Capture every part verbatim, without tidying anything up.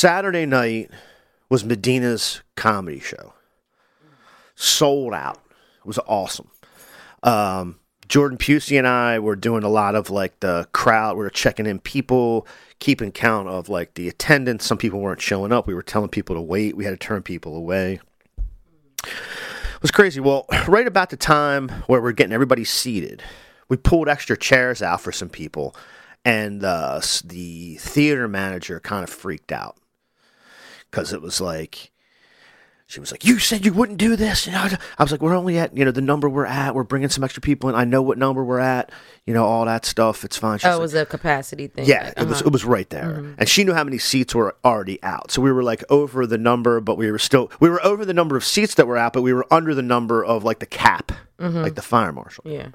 Saturday night was Medina's comedy show. Sold out. It was awesome. Um, Jordan Pusey and I were doing a lot of like the crowd. We were checking in people, keeping count of like the attendance. Some people weren't showing up. We were telling people to wait. We had to turn people away. It was crazy. Well, right about the time where we're getting everybody seated, we pulled extra chairs out for some people, and uh, the theater manager kind of freaked out because it was like, she was like, you said you wouldn't do this. And I was like, we're only at, you know, the number we're at. We're bringing some extra people in. I know what number we're at. You know, all that stuff. It's fine. She's oh, it like, was a capacity thing. Yeah, like, it was uh-huh. it was right there. Mm-hmm. And she knew how many seats were already out. So we were like over the number, but we were still, we were over the number of seats that were out, but we were under the number of like the cap, mm-hmm. like the fire marshal. Yeah.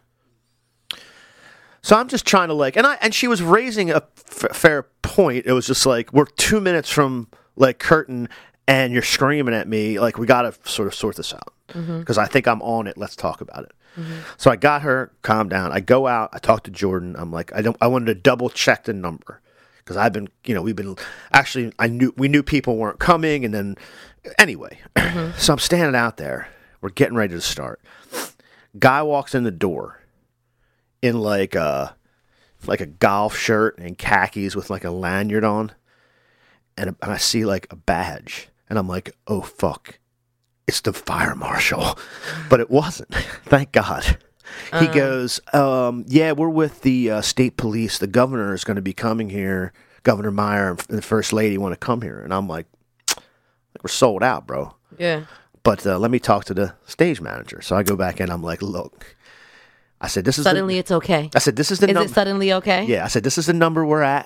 So I'm just trying to like, and I and she was raising a f- fair point. It was just like, we're two minutes from like curtain, and you're screaming at me, like, we got to sort of sort this out. Because mm-hmm. I think I'm on it. Let's talk about it. Mm-hmm. So I got her, calm down. I go out. I talk to Jordan. I'm like, I don't. I wanted to double check the number. Because I've been, you know, we've been, actually, I knew, we knew people weren't coming. And then, anyway. Mm-hmm. So I'm standing out there. We're getting ready to start. Guy walks in the door in like a, like a golf shirt and khakis with like a lanyard on. And, and I see like a badge. And I'm like, oh, fuck. It's the fire marshal. But it wasn't. Thank God. He uh, goes, um, yeah, we're with the uh, state police. The governor is going to be coming here. Governor Meyer and the first lady want to come here. And I'm like, we're sold out, bro. Yeah. But uh, let me talk to the stage manager. So I go back in. I'm like, look. I said, this is Suddenly the, it's okay. I said, this is the number. Is it suddenly okay? Yeah. I said, this is the number we're at.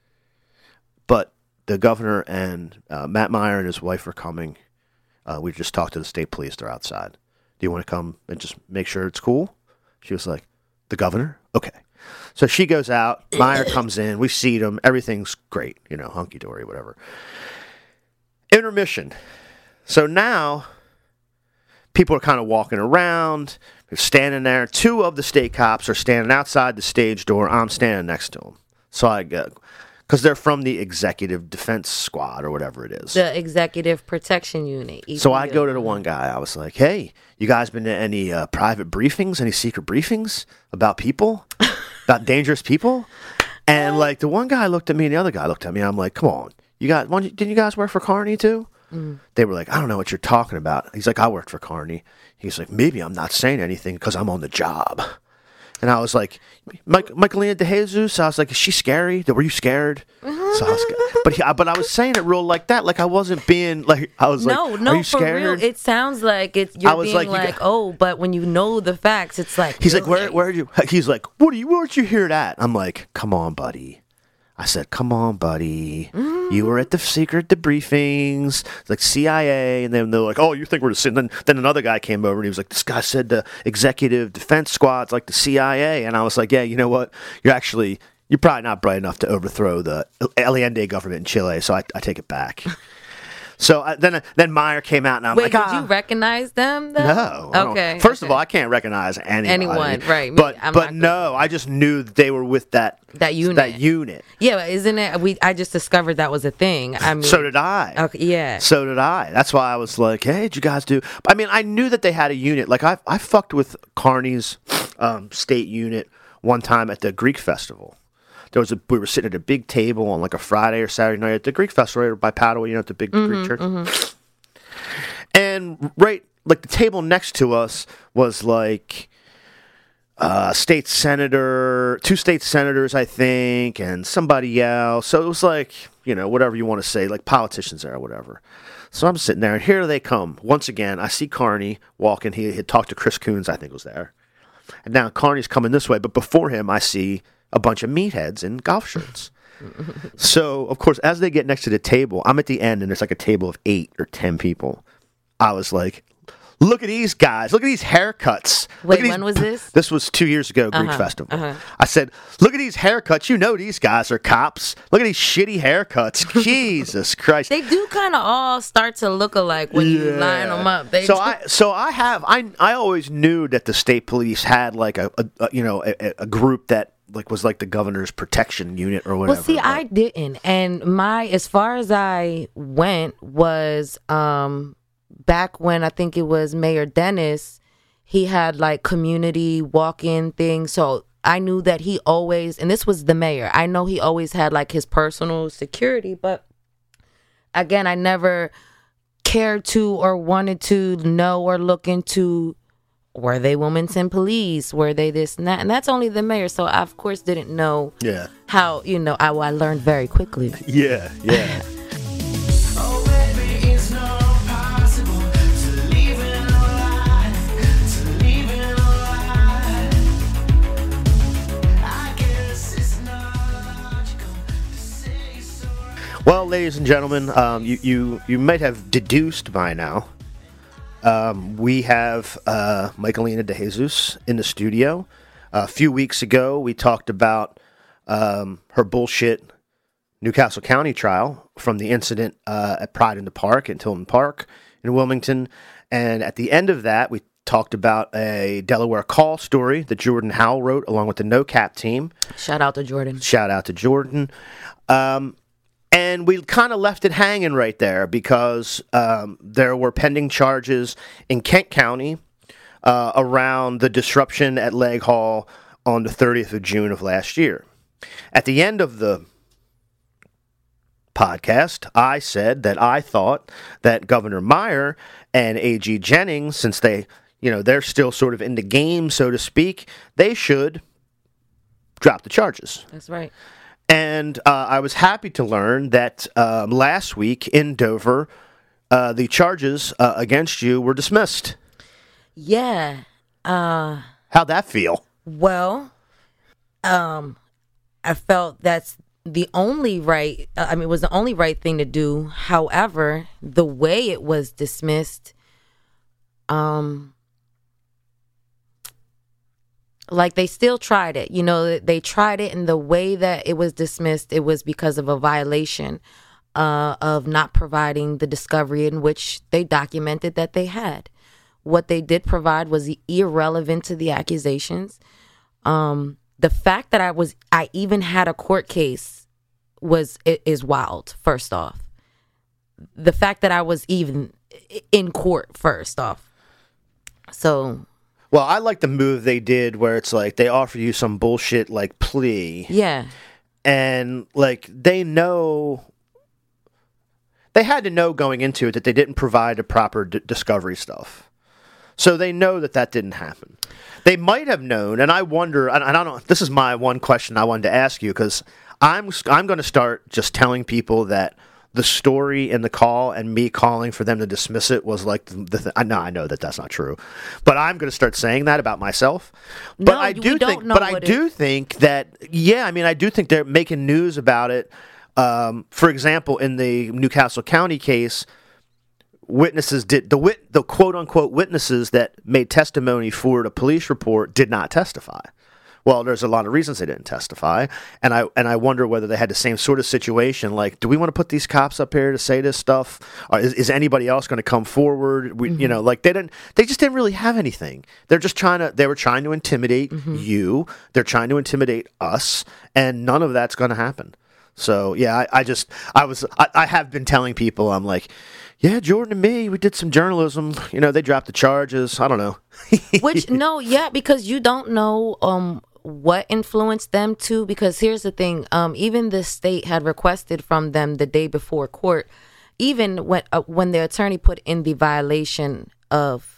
But the governor and uh, Matt Meyer and his wife are coming. Uh, we just talked to the state police. They're outside. Do you want to come and just make sure it's cool? She was like, the governor? Okay. So she goes out. Meyer comes in. We seat him. Everything's great. You know, hunky-dory, whatever. Intermission. So now people are kind of walking around. They're standing there. Two of the state cops are standing outside the stage door. I'm standing next to them. So I go... Because they're from the Executive Defense Squad or whatever it is. The Executive Protection Unit. E P U. So I go to the one guy. I was like, hey, you guys been to any uh, private briefings, any secret briefings about people, about dangerous people? And like the one guy looked at me and the other guy looked at me. I'm like, come on. You guys, didn't you guys work for Carney too? Mm. They were like, I don't know what you're talking about. He's like, I worked for Carney. He's like, maybe I'm not saying anything because I'm on the job. And I was like, Mike, Michaelina De Jesus. I was like, is she scary? Were you scared? Mm-hmm. So I was scared. But he, but I was saying it real like that, like I wasn't being like I was no, like, no, are you for scared? real. It sounds like it's you're I was being like, like, got, oh, but when you know the facts, it's like he's really? like, where, where are you? He's like, what are you? Where'd you hear that? I'm like, come on, buddy. I said, come on, buddy. Mm. You were at the secret debriefings, like C I A, and then they're like, oh, you think we're the same? Then, then another guy came over, and he was like, this guy said the Executive Defense Squad's like the C I A. And I was like, yeah, you know what? You're actually, you're probably not bright enough to overthrow the Allende government in Chile, so I, I take it back. So I, then then Meyer came out, and I'm Wait, like, did ah. you recognize them, though? No. Okay. First okay. of all, I can't recognize anybody. Anyone, right. Me, But, I'm but no, I just knew that they were with that that unit. That unit. Yeah, but isn't it? We I just discovered that was a thing. I mean, so did I. Okay, yeah. So did I. That's why I was like, hey, did you guys do? I mean, I knew that they had a unit. Like, I I fucked with Carney's um, state unit one time at the Greek festival. There was a, we were sitting at a big table on like a Friday or Saturday night at the Greek festival right by Padua, you know, at the big mm-hmm, Greek church. Mm-hmm. And right, like the table next to us was like uh, state senator, two state senators, I think, and somebody else. So it was like, you know, whatever you want to say, like politicians there or whatever. So I'm sitting there, and here they come. Once again, I see Carney walking. He had talked to Chris Coons, I think was there. And now Carney's coming this way, but before him, I see a bunch of meatheads in golf shirts. So, of course, as they get next to the table, I'm at the end, and there's like a table of eight or ten people. I was like, look at these guys. Look at these haircuts. Wait, these, when was this? This was two years ago, Greek uh-huh, Festival. Uh-huh. I said, look at these haircuts. You know these guys are cops. Look at these shitty haircuts. Jesus Christ. They do kind of all start to look alike when yeah. you line them up. They so do. I, so I have, I, I always knew that the state police had like a, a, a you know, a, a group that like was like the governor's protection unit or whatever. Well, see, but... I didn't, and my as far as I went was um, back when I think it was Mayor Dennis. He had like community walk-in things, so I knew that he always, and this was the mayor. I know he always had like his personal security, but again, I never cared to or wanted to know or look into, were they Wilmington police? Were they this and that? And that's only the mayor. So I, of course, didn't know yeah. how, you know, I, I learned very quickly. Yeah, yeah. Well, ladies and gentlemen, um, you, you, you might have deduced by now, um, we have uh, Michaelina DeJesus in the studio. Uh, a few weeks ago, we talked about um, her bullshit Newcastle County trial from the incident uh, at Pride in the Park in Tilton Park in Wilmington. And at the end of that, we talked about a Delaware Call story that Jordan Howell wrote along with the No Cap team. Shout out to Jordan. Shout out to Jordan. Um, And we kind of left it hanging right there because um, there were pending charges in Kent County uh, around the disruption at Leg Hall on the thirtieth of June of last year. At the end of the podcast, I said that I thought that Governor Meyer and A G Jennings, since they, you know, they're still sort of in the game, so to speak, they should drop the charges. That's right. And uh, I was happy to learn that um, last week in Dover, uh, the charges uh, against you were dismissed. Yeah. Uh, How'd that feel? Well, um, I felt that's the only right, uh, I mean, it was the only right thing to do. However, the way it was dismissed, um, like they still tried it, you know, they tried it, and the way that it was dismissed, it was because of a violation uh, of not providing the discovery in which they documented that they had. What they did provide was irrelevant to the accusations. Um, the fact that I was, I even had a court case was, is wild, first off. The fact that I was even in court, first off. So... Well, I like the move they did where it's like they offer you some bullshit like plea. Yeah. And like they know, they had to know going into it that they didn't provide a proper d- discovery stuff. So they know that that didn't happen. They might have known, and I wonder, and I don't know, this is my one question I wanted to ask you, because I'm, I'm going to start just telling people that the story in the call and me calling for them to dismiss it was like the, the th- I know I know that that's not true, but I'm going to start saying that about myself. But no, I do don't think, know but I it do is. think that yeah, I mean I do think they're making news about it. Um, for example, in the Newcastle County case, witnesses did the wit the quote unquote witnesses that made testimony for the police report did not testify. Well, there's a lot of reasons they didn't testify, and I and I wonder whether they had the same sort of situation. Like, do we want to put these cops up here to say this stuff? Or is, is anybody else going to come forward? We, mm-hmm. You know, like they didn't. They just didn't really have anything. They're just trying to. They were trying to intimidate mm-hmm. you. They're trying to intimidate us, and none of that's going to happen. So yeah, I, I just I was I, I have been telling people I'm like, yeah, Jordan and me, we did some journalism. You know, they dropped the charges. I don't know. Which no, yeah, because you don't know um what influenced them to. Because here's the thing, um, even the state had requested from them the day before court, even when uh, when the attorney put in the violation of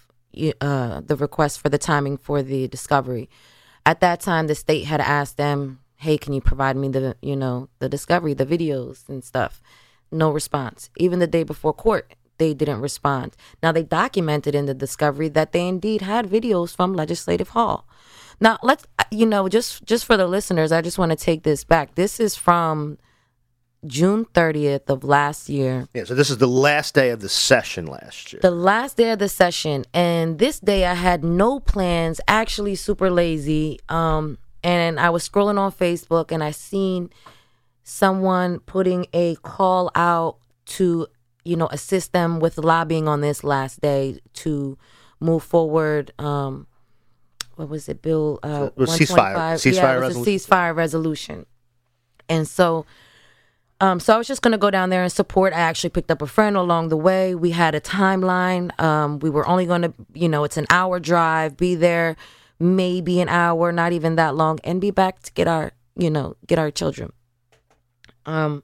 uh the request for the timing for the discovery. At that time, the state had asked them, hey, can you provide me the, you know, the discovery, the videos and stuff? No response. Even the day before court, they didn't respond. Now, they documented in the discovery that they indeed had videos from Legislative Hall. Now, let's, you know, just, just for the listeners, I just want to take this back. This is from June thirtieth of last year. Yeah, so this is the last day of the session last year. The last day of the session. And this day I had no plans, actually super lazy. Um, and I was scrolling on Facebook and I seen someone putting a call out to, you know, assist them with lobbying on this last day to move forward um, what was it, Bill uh, It was one ceasefire- twenty-five? ceasefire yeah, it was resolution. a ceasefire resolution. And so, um, so I was just going to go down there and support. I actually picked up a friend along the way. We had a timeline. Um, we were only going to, you know, it's an hour drive, be there maybe an hour, not even that long, and be back to get our, you know, get our children. Um,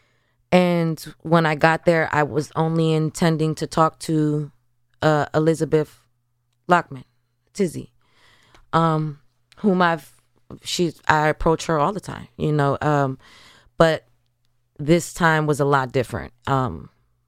and when I got there, I was only intending to talk to uh, Elizabeth Lockman, Tizzy, um, whom I've, she's, I approach her all the time, you know, um, but this time was a lot different. Um,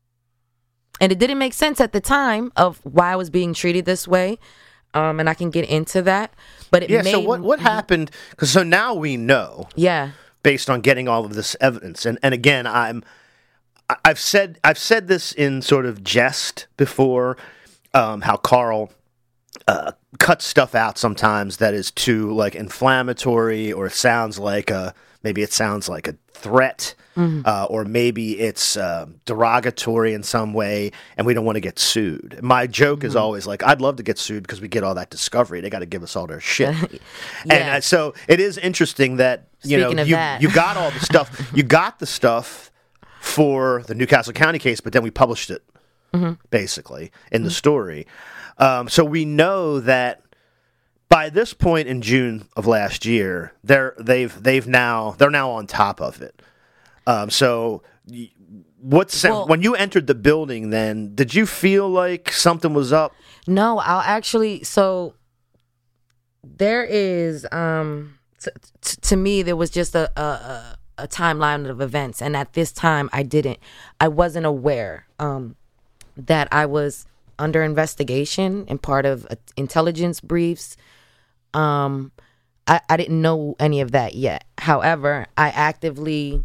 and it didn't make sense at the time of why I was being treated this way. Um, and I can get into that, but it Yeah. made, So what what happened? Because so now we know. Yeah. Based on getting all of this evidence, and and again, I'm I- I've said I've said this in sort of jest before, um, how Carl uh, cuts stuff out sometimes that is too like inflammatory, or it sounds like a maybe it sounds like a threat. Mm-hmm. Uh, or maybe it's uh, derogatory in some way, and we don't want to get sued. My joke mm-hmm. is always like, I'd love to get sued because we get all that discovery. They got to give us all their shit. yeah. And uh, so it is interesting that you Speaking know of you, that. you got all the stuff. You got the stuff for the Newcastle County case, but then we published it mm-hmm. basically in mm-hmm. the story. Um, so we know that. By this point in June of last year, they're they've they've now they're now on top of it. Um, so, what's Well- when you entered the building? Then did you feel like something was up? No, I'll actually. So there is, um, t- t- to me, there was just a, a a a timeline of events, and at this time, I didn't. I wasn't aware um, that I was under investigation and part of uh, intelligence briefs. Um, I, I didn't know any of that yet. However, I actively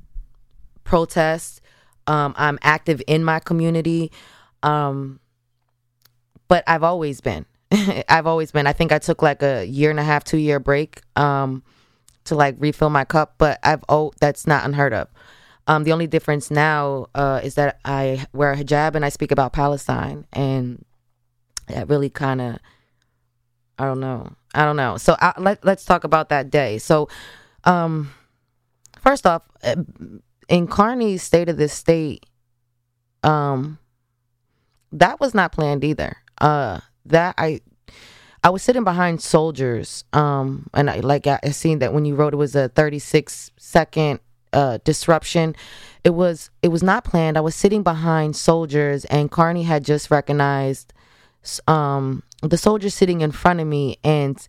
protest. Um, I'm active in my community. Um, but I've always been. I've always been. I think I took like a year and a half, two year break um, to like refill my cup. But I've oh, that's not unheard of. Um, the only difference now uh, is that I wear a hijab and I speak about Palestine, and that really kind of, I don't know, I don't know. So I, let let's talk about that day. So, um, first off, in Carney's State of the State, um, that was not planned either. Uh, that I, I was sitting behind soldiers, um, and I like I, I seen that when you wrote it was a thirty-six second uh disruption. It was it was not planned. I was sitting behind soldiers, and Carney had just recognized um the soldier sitting in front of me, and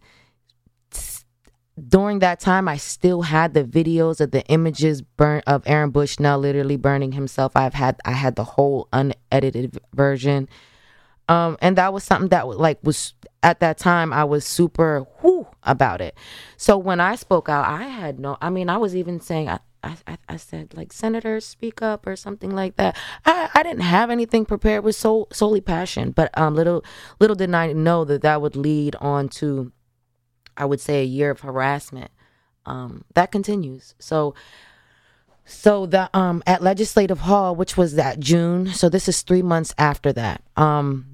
during that time, I still had the videos of the images burnt of Aaron Bushnell literally burning himself. I've had I had the whole unedited version, um, and that was something that like was at that time I was super whoo about it. So when I spoke out, I had no. I mean, I was even saying I I, I said like senators speak up or something like that. I, I didn't have anything prepared. It was so solely passion, but um, little little did I know that that would lead on to, I would say, a year of harassment. Um, that continues. So, so the um at Legislative Hall, which was that June. So this is three months after that. Um,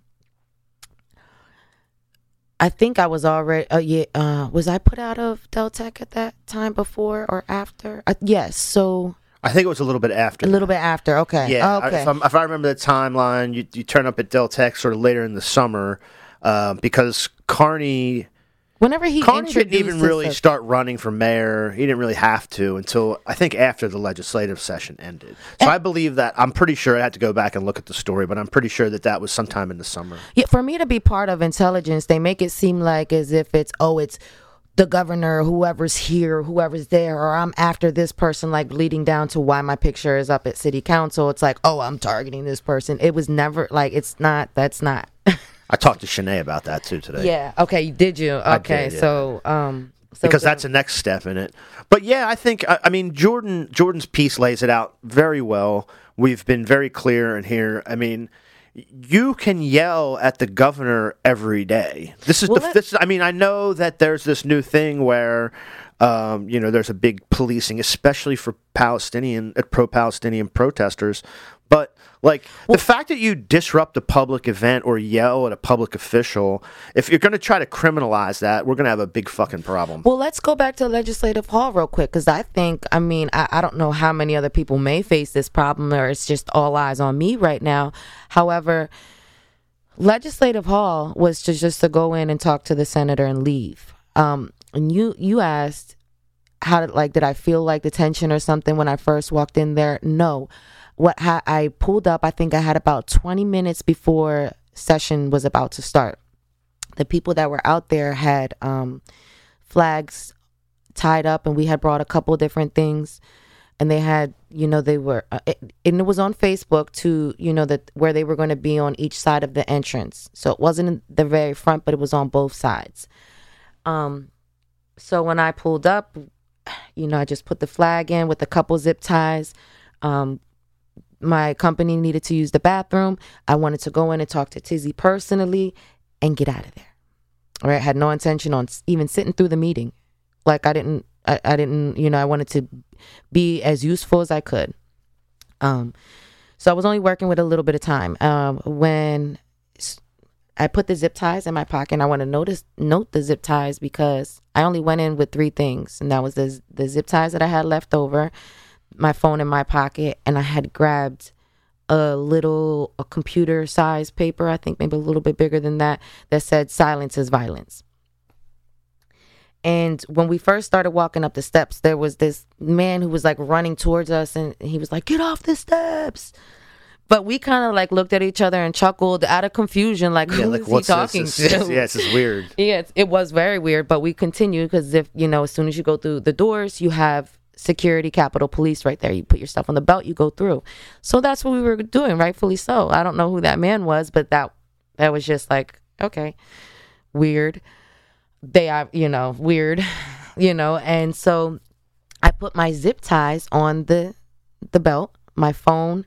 I think I was already. Uh, yeah. Uh, was I put out of Deltec at that time before or after? Uh, yes. So I think it was a little bit after. a little that. bit after. Okay. Yeah. Okay. If, I'm, if I remember the timeline, you you turn up at Deltec sort of later in the summer, uh, because Carney. Whenever he Carney didn't introduced even really himself- start running for mayor. He didn't really have to until I think after the legislative session ended. So I believe that I'm pretty sure I had to go back and look at the story, but I'm pretty sure that that was sometime in the summer. Yeah, for me to be part of intelligence, they make it seem like as if it's, oh, it's the governor, whoever's here, whoever's there, or I'm after this person, like leading down to why my picture is up at city council. It's like, oh, I'm targeting this person. It was never like, it's not, that's not. I talked to Shanae about that too today. Yeah. Okay. Did you? Okay. did, yeah. So, um, so because the- that's the next step in it. But yeah, I think I, I mean Jordan Jordan's piece lays it out very well. We've been very clear in here. I mean, you can yell at the governor every day. This is Well, the let- this. I mean, I know that there's this new thing where, um, you know, there's a big policing, especially for Palestinian uh, pro-Palestinian protesters. But Like, well, the fact that you disrupt a public event or yell at a public official, if you're going to try to criminalize that, we're going to have a big fucking problem. Well, let's go back to Legislative Hall real quick, because I think, I mean, I, I don't know how many other people may face this problem, or it's just all eyes on me right now. However, Legislative Hall was to just to go in and talk to the senator and leave. Um, and you, you asked, how did, like, did I feel like the tension or something when I first walked in there? No. What ha- I pulled up, I think I had about twenty minutes before session was about to start. The people that were out there had um, flags tied up, and we had brought a couple different things, and they had, you know, they were, uh, it, and it was on Facebook to, you know, that where they were going to be on each side of the entrance. So it wasn't in the very front, but it was on both sides. Um, so when I pulled up, you know, I just put the flag in with a couple zip ties. Um, my company needed to use the bathroom. I wanted to go in and talk to Tizzy personally and get out of there. All right. I had no intention on even sitting through the meeting. Like I didn't, I, I didn't, you know, I wanted to be as useful as I could. Um, so I was only working with a little bit of time. Um, when I put the zip ties in my pocket, and I want to notice, note the zip ties because I only went in with three things. And that was the, the zip ties that I had left over, my phone in my pocket, and I had grabbed a little a computer size paper, I think maybe a little bit bigger than that, that said silence is violence. And when we first started walking up the steps, there was this man who was like running towards us, and he was like, get off the steps. But we kind of like looked at each other and chuckled out of confusion, like, yeah, who like, is what's he talking this? to? It's, yeah, it's just weird. Yeah, it's, it was very weird, but we continued because if, you know, as soon as you go through the doors, you have security, Capitol Police right there. You put your stuff on the belt, you go through. So that's what we were doing, rightfully so. I don't know who that man was, but that that was just like, okay, weird. They are, you know, weird, you know. And so I put my zip ties on the the belt, my phone,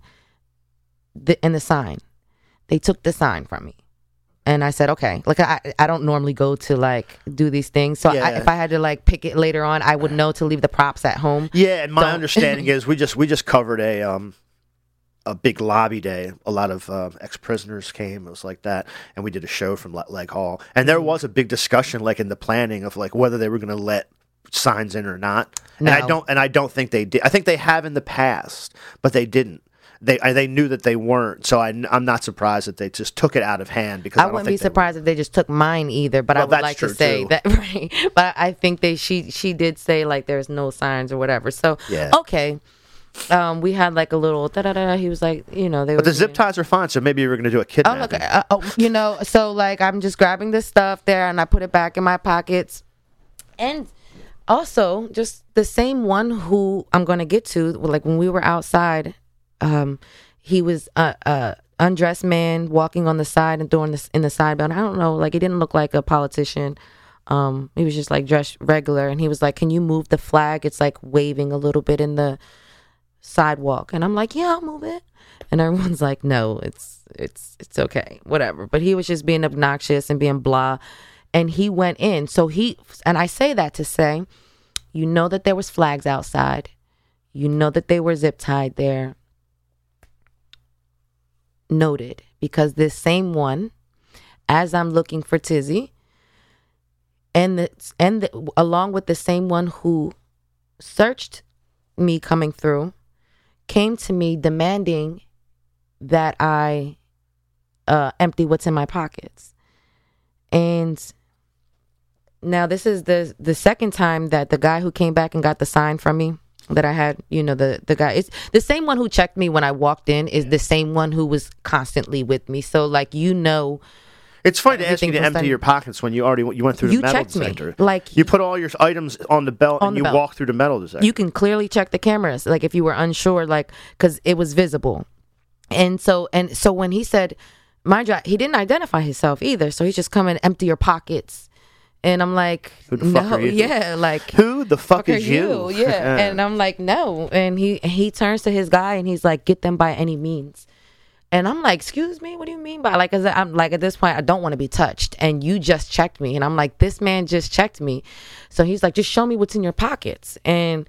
the, and the sign. They took the sign from me. And I said, okay, like I, I don't normally go to like do these things. So yeah. I, if I had to like pick it later on, I would know to leave the props at home. Yeah. And my don't. understanding is we just, we just covered a, um, a big lobby day. A lot of uh, ex-prisoners came. It was like that. And we did a show from Leg Hall. And there was a big discussion like in the planning of like whether they were going to let signs in or not. No. And I don't, and I don't think they did. I think they have in the past, but they didn't. They they knew that they weren't, so I, I'm not surprised that they just took it out of hand. Because I, I don't wouldn't think be surprised they if they just took mine either. But well, I would like to say too. that, right? But I think they she she did say like there's no signs or whatever. So yeah. Okay, um, we had like a little da da da. He was like, you know, they. But were the zip ties are fine, so maybe you were going to do a kidnapping. Oh look, uh, oh, you know, so like I'm just grabbing this stuff there and I put it back in my pockets, and also just the same one who I'm going to get to, like when we were outside, um. He was a, a undressed man walking on the side and doing this in the side belt. I don't know, like he didn't look like a politician. Um, he was just like dressed regular, and he was like, "Can you move the flag? It's like waving a little bit in the sidewalk." And I'm like, "Yeah, I'll move it." And everyone's like, "No, it's it's it's okay, whatever." But he was just being obnoxious and being blah, and he went in. So he and I say that to say, you know that there was flags outside, you know that they were zip tied there. Noted, because this same one, as I'm looking for Tizzy, and the and the, along with the same one who searched me coming through, came to me demanding that I uh, empty what's in my pockets. And now this is the the second time that the guy who came back and got the sign from me that I had, you know, the, the guy, it's the same one who checked me when I walked in is the same one who was constantly with me. So like, you know, it's funny to ask you to empty starting, your pockets when you already you went through the you metal checked detector. Me. Like you put all your items on the belt on and the you belt. walk through the metal detector. You can clearly check the cameras, like if you were unsure, like because it was visible. And so and so when he said, mind you, he didn't identify himself either. So he's just coming, empty your pockets. And I'm like, who the fuck no, are you? yeah, like who the fuck, fuck is you? you? Yeah, and I'm like, no. And he he turns to his guy and he's like, get them by any means. And I'm like, excuse me, what do you mean by like? Cause I'm like at this point, I don't want to be touched, and you just checked me, and I'm like, this man just checked me, so he's like, just show me what's in your pockets. And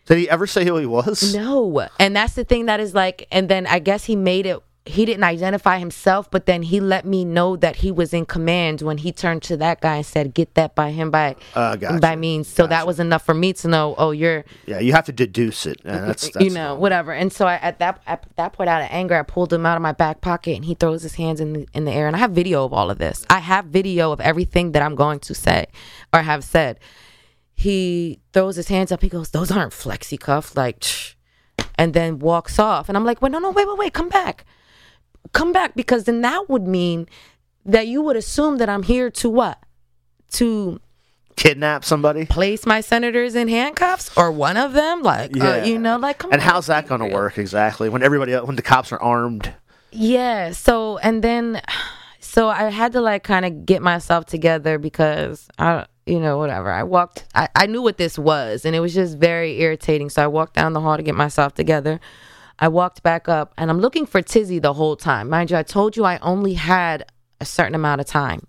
Did he ever say who he was? No. And that's the thing that is like, and then I guess he made it, he didn't identify himself, but then he let me know that he was in command when he turned to that guy and said, get that by him by uh, gotcha. by means. So gotcha. that was enough for me to know, oh, you're... Yeah, you have to deduce it. Yeah, that's, that's you know, whatever. And so I, at that at that point, out of anger, I pulled him out of my back pocket and he throws his hands in the, in the air. And I have video of all of this. I have video of everything that I'm going to say or have said. He throws his hands up. He goes, those aren't flexi cuffs. Like, shh. And then walks off. And I'm like, wait, no, no, wait, wait, wait, come back. Come back, because then that would mean that you would assume that I'm here to what? To kidnap somebody? Place my senators in handcuffs, or one of them? Like, yeah. uh, you know, like, come and on. how's that going to work exactly when everybody, when the cops are armed? Yeah. So, and then, so I had to like kind of get myself together because I, you know, whatever. I walked, I, I knew what this was, and it was just very irritating. So I walked down the hall to get myself together. I walked back up, and I'm looking for Tizzy the whole time. Mind you, I told you I only had a certain amount of time.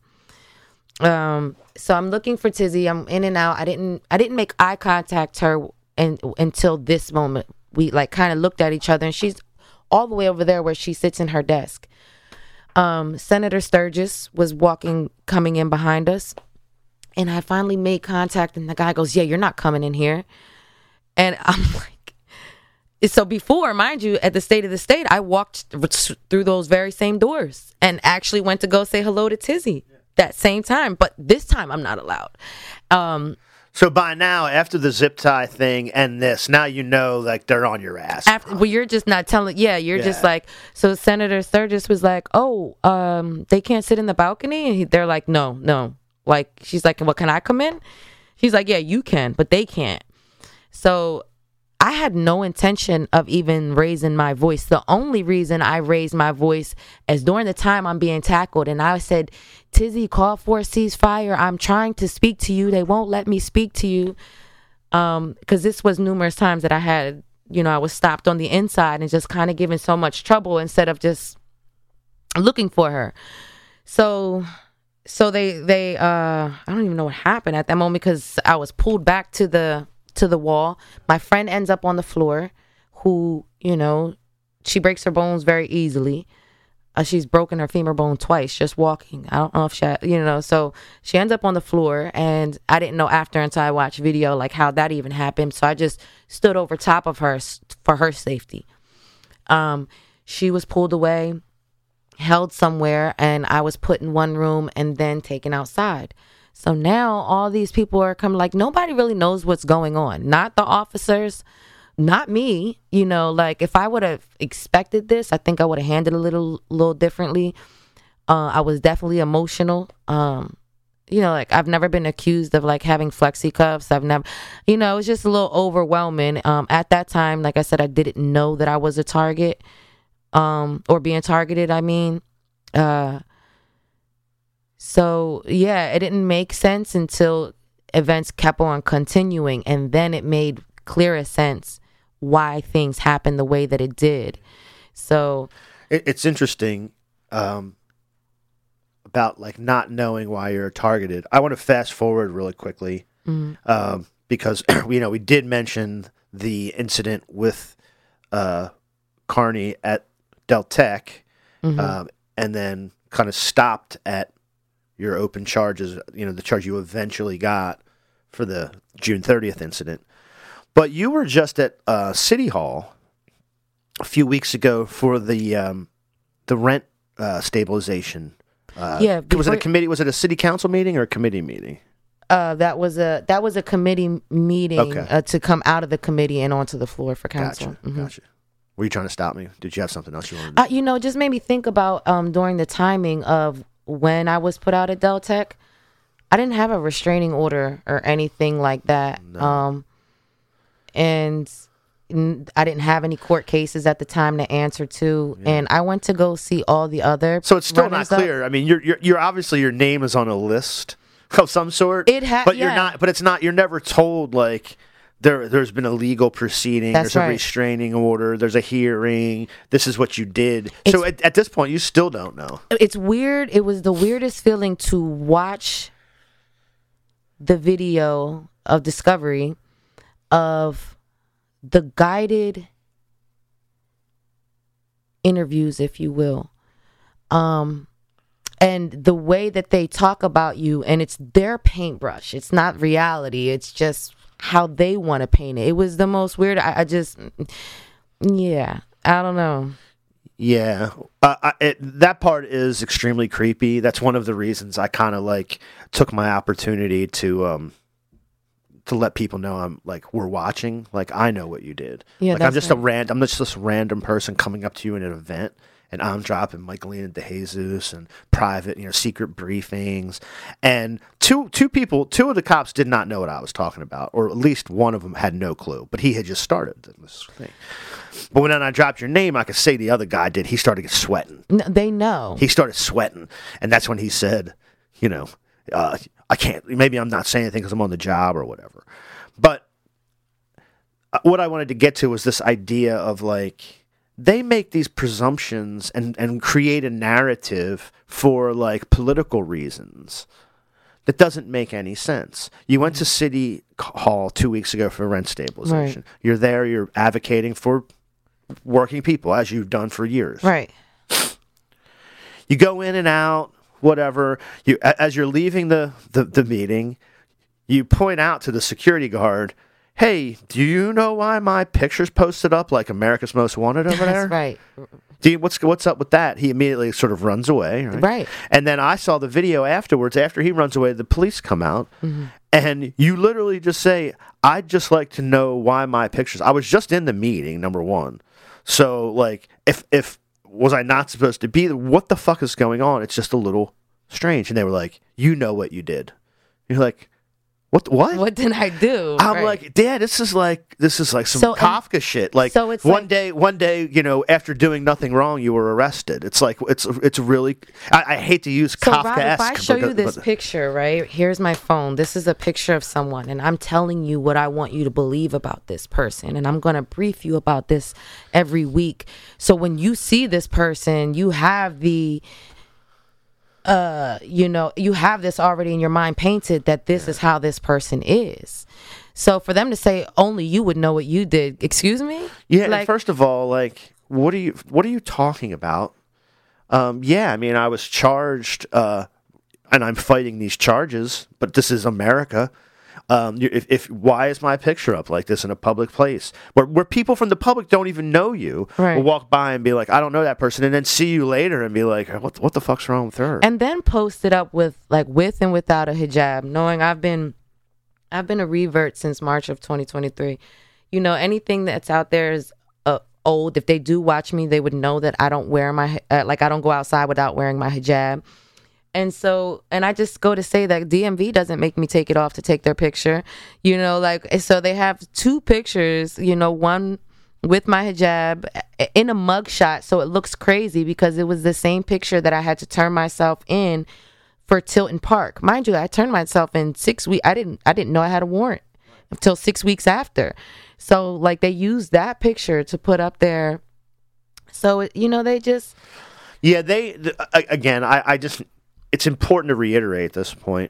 Um, so I'm looking for Tizzy. I'm in and out. I didn't I didn't make eye contact her and, until this moment. We like kind of looked at each other, and she's all the way over there where she sits in her desk. Um, Senator Sturgis was walking, coming in behind us, and I finally made contact, and the guy goes, yeah, you're not coming in here. And I'm like, so before, mind you, at the State of the State, I walked through those very same doors and actually went to go say hello to Tizzy that same time. But this time, I'm not allowed. Um, so by now, after the zip tie thing and this, now you know, like, they're on your ass. After, well, you're just not telling. Yeah, you're yeah. just like, so Senator Sturgis was like, oh, um, they can't sit in the balcony? And he, they're like, no, no. Like, she's like, well, can I come in? She's like, yeah, you can, but they can't. So I had no intention of even raising my voice. The only reason I raised my voice is during the time I'm being tackled. And I said, Tizzy, call for a ceasefire. I'm trying to speak to you. They won't let me speak to you. Um, because this was numerous times that I had, you know, I was stopped on the inside and just kind of given so much trouble instead of just looking for her. So, so they, they, uh, I don't even know what happened at that moment because I was pulled back to the, to the wall. My friend ends up on the floor, who, you know, she breaks her bones very easily. Uh, she's broken her femur bone twice just walking. I don't know if she, had, you know, so she ends up on the floor, and I didn't know after until I watched video like how that even happened. So I just stood over top of her for her safety. Um, she was pulled away, held somewhere, and I was put in one room and then taken outside. So now all these people are coming, like, nobody really knows what's going on. Not the officers, not me. You know, like, if I would have expected this, I think I would have handled it a little, little differently. Uh, I was definitely emotional. Um, you know, like, I've never been accused of, like, having flexi cuffs. I've never, you know, it was just a little overwhelming. Um, at that time, like I said, I didn't know that I was a target, um, or being targeted, I mean. Uh So, yeah, it didn't make sense until events kept on continuing. And then it made clearer sense why things happened the way that it did. So it, it's interesting um, about, like, not knowing why you're targeted. I want to fast forward really quickly mm-hmm. um, because, you know, we did mention the incident with uh, Carney at Del Tech mm-hmm. um, and then kind of stopped at your open charges, you know, the charge you eventually got for the June thirtieth incident. But you were just at uh, City Hall a few weeks ago for the um, the rent uh, stabilization. Uh, yeah, before, was it a committee? Was it a city council meeting or a committee meeting? Uh, that was a that was a committee meeting okay. uh, to come out of the committee and onto the floor for council. Gotcha. Mm-hmm. Gotcha. Were you trying to stop me? Did you have something else you wanted to uh, You know, just made me think about um, during the timing of when I was put out at Del Tech, I didn't have a restraining order or anything like that. No. Um, and n- I didn't have any court cases at the time to answer to. Yeah. And I went to go see all the other. So it's still not clear. Up. I mean, you're, you're, you're obviously your name is on a list of some sort. It ha- but yeah. you're not, but it's not, you're never told, like, There, there's been a legal proceeding. That's there's a right. restraining order. There's a hearing. This is what you did. It's, so at, at this point, you still don't know. It's weird. It was the weirdest feeling to watch the video of discovery of the guided interviews, if you will, um, and the way that they talk about you, and it's their paintbrush. It's not reality. It's just how they want to paint it. It was the most weird. I, I just, yeah, I don't know. Yeah, uh, I, it, that part is extremely creepy. That's one of the reasons I kind of like took my opportunity to um to let people know I'm like we're watching. Like I know what you did. Yeah, like that's I'm just right. a random. I'm just this random person coming up to you in an event, and I'm dropping Michaelina DeJesus and private, you know, secret briefings. And two two people, two of the cops did not know what I was talking about, or at least one of them had no clue. But he had just started this thing. But when I dropped your name, I could say the other guy did. He started sweating. No, they know. He started sweating, and that's when he said, you know, uh, I can't. Maybe I'm not saying anything because I'm on the job or whatever. But what I wanted to get to was this idea of like they make these presumptions and and create a narrative for like political reasons that doesn't make any sense. You went to City Hall two weeks ago for rent stabilization. Right. You're there. You're advocating for working people, as you've done for years. Right. You go in and out, whatever. You, as you're leaving the, the, the meeting, you point out to the security guard, hey, do you know why my picture's posted up like America's Most Wanted over there? That's right. Do you, what's what's up with that? He immediately sort of runs away. Right. Right. And then I saw the video afterwards. After he runs away, the police come out. Mm-hmm. And you literally just say, I'd just like to know why my pictures. I was just in the meeting, number one. So, like, if if was I not supposed to be there? What the fuck is going on? It's just a little strange. And they were like, you know what you did. You're like, what? What? What did I do? I'm Right. like, Dad, this is like this is like some So, Kafka and- shit. Like, so it's one like- day, one day, you know, after doing nothing wrong, you were arrested. It's like it's it's really. I, I hate to use So, Kafka-esque. Rob, if I show but- you this but- picture, right? Here's my phone. This is a picture of someone, and I'm telling you what I want you to believe about this person, and I'm going to brief you about this every week. So when you see this person, you have the, uh, you know, you have this already in your mind painted that this is how this person is. So for them to say only you would know what you did, excuse me? Yeah, and Like, first of all, like, what are you what are you talking about? Um, yeah, I mean, I was charged, uh, and I'm fighting these charges, but this is America. Um, you- if, if why is my picture up like this in a public place where where people from the public don't even know you Right. will walk by and be like, I don't know that person, and then see you later and be like, what what the fuck's wrong with her? and then post it up with like with and without a hijab, knowing I've been I've been a revert since March of twenty twenty-three. You know, anything that's out there is uh, old. If they do watch me, they would know that I don't wear my uh, like I don't go outside without wearing my hijab. And so, and I just go to say that D M V doesn't make me take it off to take their picture, you know, like, so they have two pictures, you know, one with my hijab in a mugshot. So it looks crazy because it was the same picture that I had to turn myself in for Tilton Park. Mind you, I turned myself in six weeks. I didn't, I didn't know I had a warrant until six weeks after. So like they used that picture to put up there. So, you know, they just, Yeah, they th- a- again. I, I just it's important to reiterate this point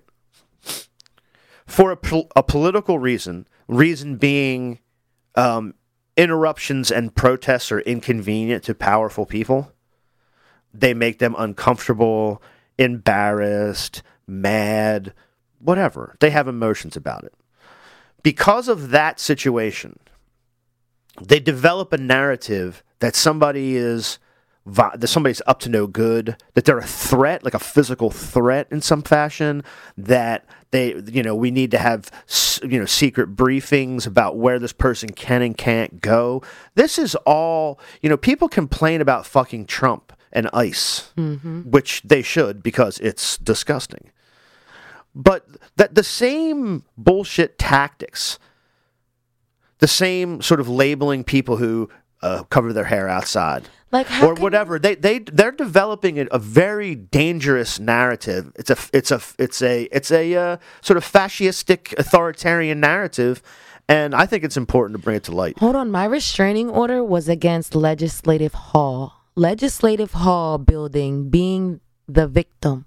for a, pol- a political reason. Reason being, um, interruptions and protests are inconvenient to powerful people. They make them uncomfortable, embarrassed, mad, whatever. They have emotions about it. Because of that situation, they develop a narrative that somebody is that somebody's up to no good, that they're a threat, like a physical threat in some fashion, that they, you know, we need to have, you know, secret briefings about where this person can and can't go. This is all, you know, people complain about fucking Trump and ICE, mm-hmm. which they should because it's disgusting. But that the same bullshit tactics, the same sort of labeling people who uh, cover their hair outside, like, how or can whatever, they they they're developing a, a very dangerous narrative. It's a it's a it's a it's a uh, sort of fascistic authoritarian narrative, and I think it's important to bring it to light. Hold on, my restraining order was against Legislative Hall. Legislative Hall building being the victim.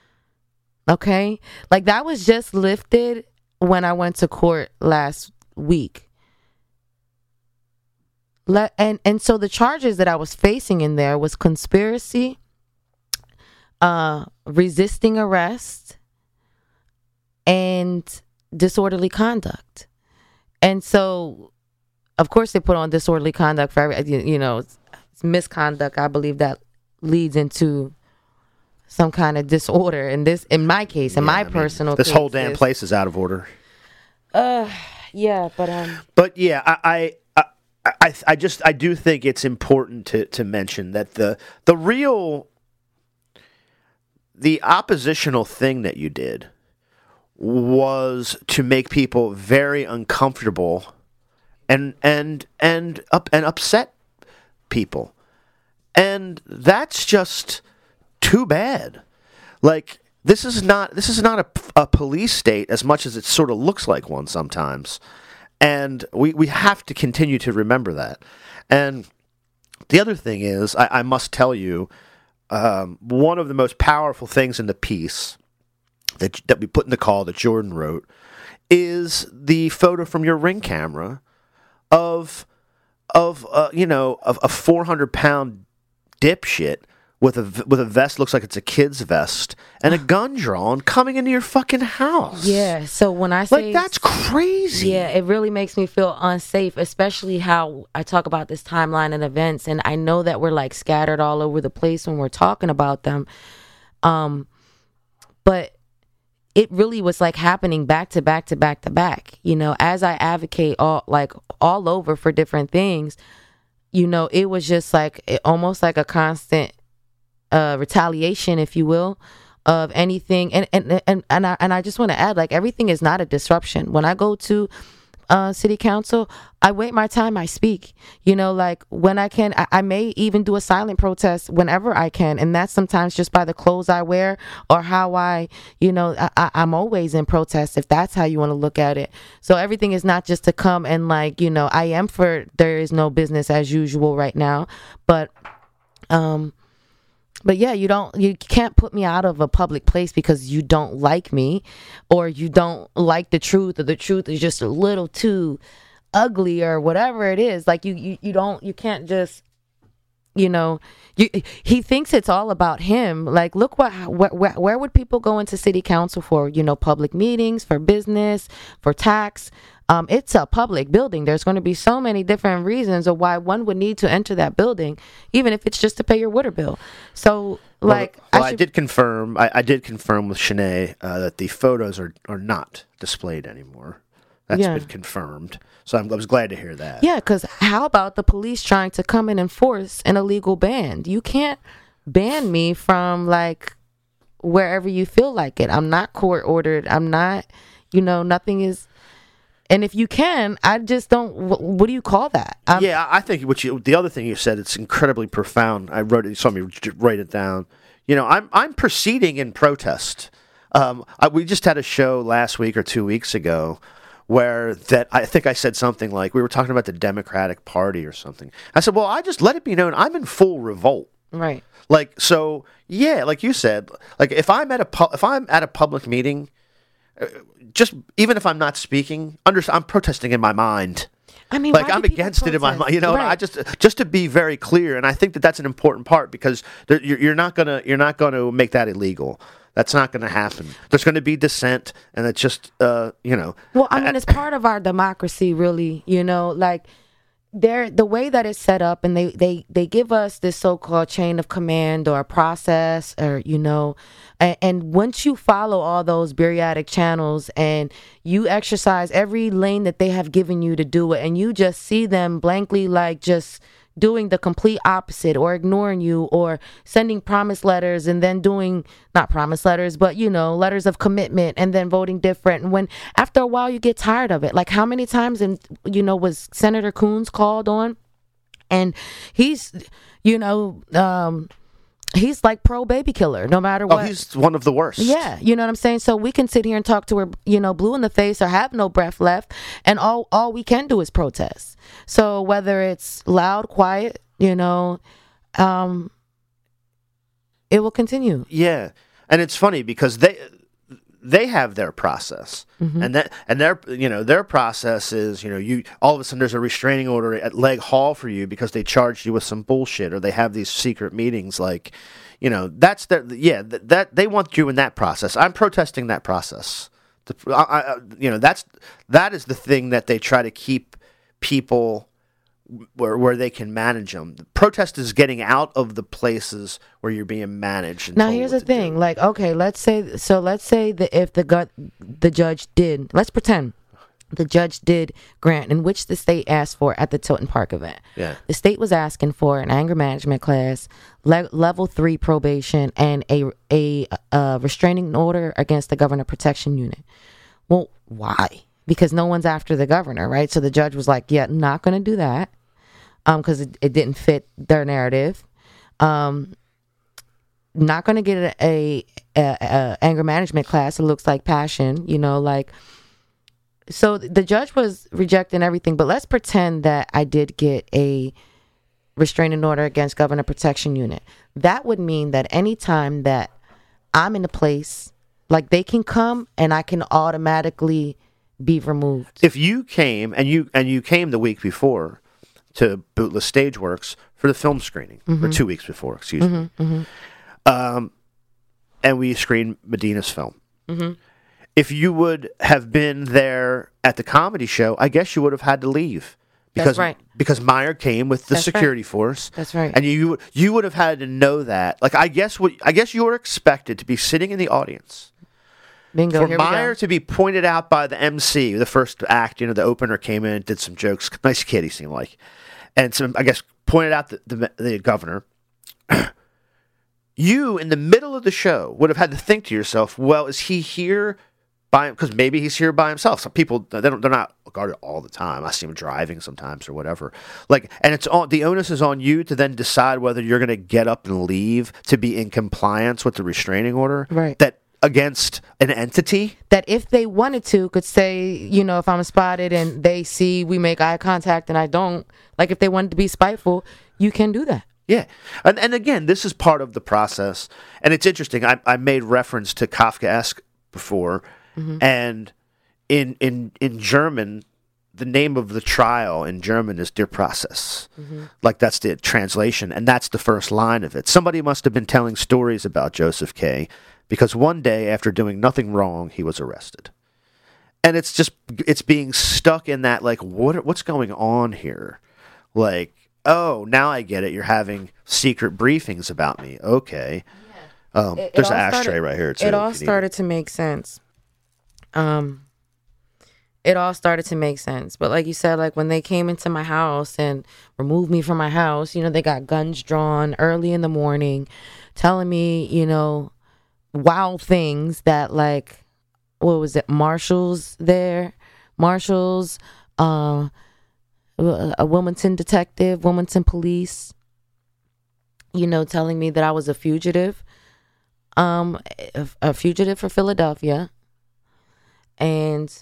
Okay? Like that was just lifted when I went to court last week. Le- and and so the charges that I was facing in there was conspiracy, uh, resisting arrest, and disorderly conduct. And so, of course, they put on disorderly conduct for every, you, you know, it's, it's misconduct. I believe that leads into some kind of disorder. In this, in my case, in Yeah, my I mean, personal, this case, whole damn is- place is out of order. Uh, yeah, but um, But yeah, I, I, I, I, I just I do think it's important to, to mention that the the real the oppositional thing that you did was to make people very uncomfortable and and and up and upset people, and that's just too bad. Like. This is not this is not a, a police state as much as it sort of looks like one sometimes. And we, we have to continue to remember that. And the other thing is, I, I must tell you, um, one of the most powerful things in the piece that, that we put in the call that Jordan wrote is the photo from your Ring camera of, of uh, you know, of a four hundred pound dipshit with a with a vest looks like it's a kid's vest and a gun drawn coming into your fucking house. yeah. So when I say Like, that's crazy. yeah, it really makes me feel unsafe, especially how I talk about this timeline and events, and I know that we're like scattered all over the place when we're talking about them. Um, but it really was like happening back to back to back to back. You know, as I advocate all like all over for different things, you know, it was just like it, almost like a constant uh, retaliation, if you will, of anything. And and and and I, and I just want to add, like, everything is not a disruption. When I go to uh, city council, I wait my time, I speak. You know, like when I can, I, I may even do a silent protest whenever I can, and that's sometimes just by the clothes I wear or how I, you know, I, I, I'm always in protest if that's how you want to look at it. So everything is not just to come and like, you know, I am for there is no business as usual right now, but um. But yeah, you don't, you can't put me out of a public place because you don't like me or you don't like the truth, or the truth is just a little too ugly or whatever it is. Like you, you, you don't, you can't just, you know, you, he thinks it's all about him. Like, look what, where, where, where would people go into city council for? You know, public meetings, for business, for tax. Um, it's a public building. There's going to be so many different reasons of why one would need to enter that building, even if it's just to pay your water bill. So, like, well, well, I, I, should, did confirm. I, I did confirm with Shanae uh, that the photos are, are not displayed anymore. That's Yeah. been confirmed. So I'm, I was glad to hear that. yeah, because how about the police trying to come and enforce an illegal ban? You can't ban me from like wherever you feel like it. I'm not court ordered. I'm not, you know, nothing is. And if you can, I just don't. What, what do you call that? I'm, yeah, I think what you the other thing you said, it's incredibly profound. I wrote it. You saw me write it down. You know, I'm I'm proceeding in protest. Um, I, we just had a show last week or two weeks ago where that I think I said something like we were talking about the Democratic Party or something. I said, well, I just let it be known I'm in full revolt. Right. Like, so yeah, like you said, like if I'm at a pu- if I'm at a public meeting. Uh, just even if I'm not speaking, under, I'm protesting in my mind. I mean, like why I'm do people against it in my protest? mind. You know, Right. I just just to be very clear, and I think that that's an important part because there, you're, you're not gonna you're not gonna make that illegal. That's not gonna happen. There's gonna be dissent, and it's just uh, you know. Well, I mean, it's part of our democracy, really. You know, like they're the way that it's set up, and they they they give us this so-called chain of command or a process, or you know, and, and once you follow all those bureaucratic channels and you exercise every lane that they have given you to do it, and you just see them blankly, like just doing the complete opposite or ignoring you or sending promise letters and then doing not promise letters but you know letters of commitment and then voting different, and when after a while you get tired of it. Like how many times and you know was Senator Coons called on, and he's you know um he's like pro baby killer no matter Oh, what. he's one of the worst. Yeah, you know what I'm saying? So we can sit here and talk to her, you know, blue in the face or have no breath left, and all all we can do is protest. So whether it's loud, quiet, you know, um, it will continue. Yeah, and it's funny because they they have their process, Mm-hmm. and that and their you know their process is you know you all of a sudden there's a restraining order at Leg Hall for you because they charged you with some bullshit, or they have these secret meetings like, you know that's their yeah that, that they want you in that process. I'm protesting that process. The, I, I, you know that's that is the thing that they try to keep people where where they can manage them. The protest is getting out of the places where you're being managed. And Now told here's what the to thing. do. Like, okay, let's say so. Let's say that if the gut, the judge did. Let's pretend the judge did grant, in which the state asked for at the Tilton Park event. Yeah. The state was asking for an anger management class, le- level three probation, and a a, a restraining order against the governor protection unit. Well, why? Because no one's after the governor, right? So the judge was like, "Yeah, not going to do that." Um, because it, it didn't fit their narrative. Um, not going to get a, a, a, a anger management class. It looks like passion, you know, like. So the judge was rejecting everything. But let's pretend that I did get a restraining order against Governor Protection Unit. That would mean that any time that I'm in a place, like they can come and I can automatically be removed. If you came and you and you came the week before to Bootless Stageworks for the film screening, Mm-hmm. or two weeks before, excuse me, um, and we screened Medina's film. Mm-hmm. If you would have been there at the comedy show, I guess you would have had to leave. Because, That's right. Because Meyer came with the That's right. security force. That's right. And you you would have had to know that. Like I guess what I guess you were expected to be sitting in the audience. Bingo. For Here we Meyer go. to be pointed out by the M C, the first act, you know, the opener came in and did some jokes. Nice kid, he seemed like. And some, I guess, pointed out the, the, the governor. You, in the middle of the show, would have had to think to yourself, well, is he here by him? Because maybe he's here by himself. Some people, they don't, they're not guarded all the time. I see him driving sometimes or whatever. Like, and it's on, the onus is on you to then decide whether you're going to get up and leave to be in compliance with the restraining order. Right. That against an entity. That if they wanted to, could say, you know, if I'm spotted and they see we make eye contact and I don't, like if they wanted to be spiteful, you can do that. Yeah. And, and again, this is part of the process. And it's interesting. I, I made reference to Kafkaesque before. Mm-hmm. And in, in, in German, the name of the trial in German is Der Prozess. Mm-hmm. Like that's the translation. And that's the first line of it. Somebody must have been telling stories about Joseph K. because one day after doing nothing wrong, he was arrested. And it's just, it's being stuck in that, like, what what's going on here? Like, oh, now I get it. You're having secret briefings about me. Okay. Um, It- it there's an all ashtray started- right here, too. It all if you need started to make sense. Um, it all started to make sense. But like you said, like when they came into my house and removed me from my house, you know, they got guns drawn early in the morning, telling me, you know, wild things that like, what was it? Marshals there, marshals, uh, a Wilmington detective, Wilmington police, you know, telling me that I was a fugitive, um, a, a fugitive for Philadelphia. And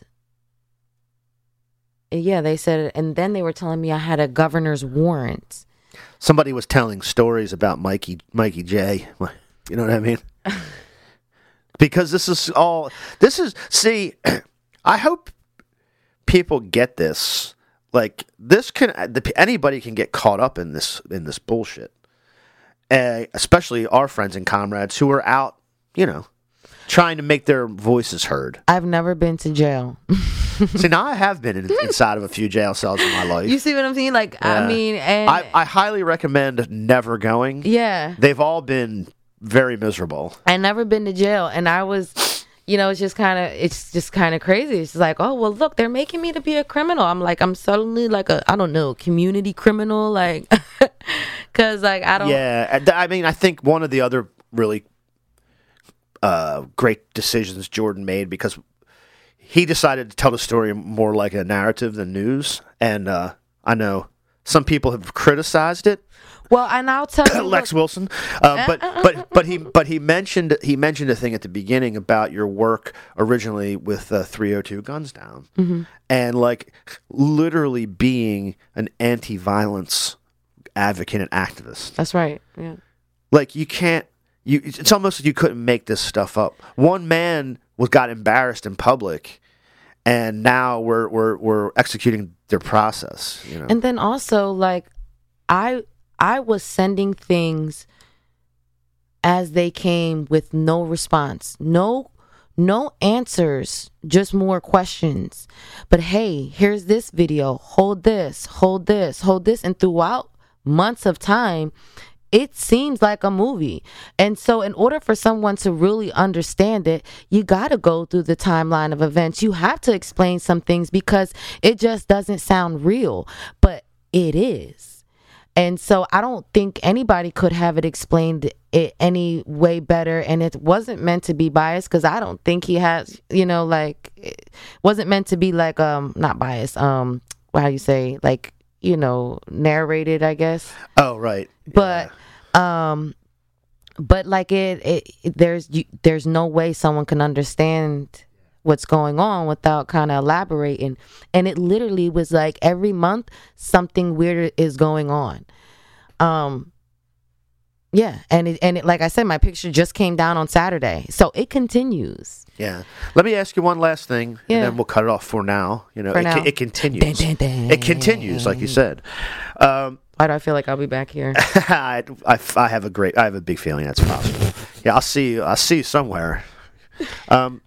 yeah, they said, and then they were telling me I had a governor's warrant. Somebody was telling stories about Mikey, Mikey J. You know what I mean? Because this is all, this is, see, I hope people get this. Like, this can, anybody can get caught up in this, in this bullshit. Uh, especially our friends and comrades who are out, you know, trying to make their voices heard. I've never been to jail. See, now I have been in, inside of a few jail cells in my life. You see what I'm saying? Like, Yeah. I mean, and I, I highly recommend never going. yeah, They've all been very miserable. I never been to jail, and I was, you know, it's just kind of, it's just kind of crazy. It's like, oh well, look, they're making me to be a criminal. I'm like, I'm suddenly like a, I don't know, community criminal, like, because like I don't. Yeah, and I mean, I think one of the other really uh, great decisions Jordan made, because he decided to tell the story more like a narrative than news, and uh, I know some people have criticized it. Well, and I'll tell you, Lex look, Wilson, uh, but but but he but he mentioned he mentioned a thing at the beginning about your work originally with uh, three oh two Guns Down, Mm-hmm. and like literally being an anti-violence advocate and activist. that's right. Yeah. Like you can't you it's almost like you couldn't make this stuff up. One man was got embarrassed in public, and now we're we're we're executing their process. You know, and then also like I I was sending things as they came with no response, no no answers, just more questions. But hey, here's this video. Hold this, hold this, hold this, and throughout months of time, it seems like a movie. And so in order for someone to really understand it, you got to go through the timeline of events. You have to explain some things because it just doesn't sound real, but it is. And so I don't think anybody could have it explained it any way better. And it wasn't meant to be biased because I don't think he has, you know, like, it wasn't meant to be like, um, not biased, um, how do you say, like, you know, narrated, I guess. Oh, right. But, yeah. um, but like it, it, it there's, you, there's no way someone can understand what's going on without kind of elaborating. And it literally was like every month something weird is going on. Um, yeah. And it, and it, like I said, my picture just came down on Saturday, so it continues. Yeah. Let me ask you one last thing, Yeah. and then we'll cut it off for now. You know, For it, now. it continues. Dun, dun, dun. It continues, like you said. Um, Why do I feel like I'll be back here? I, I, I have a great, I have a big feeling that's possible. Yeah, I'll see you. I'll see you somewhere. Um,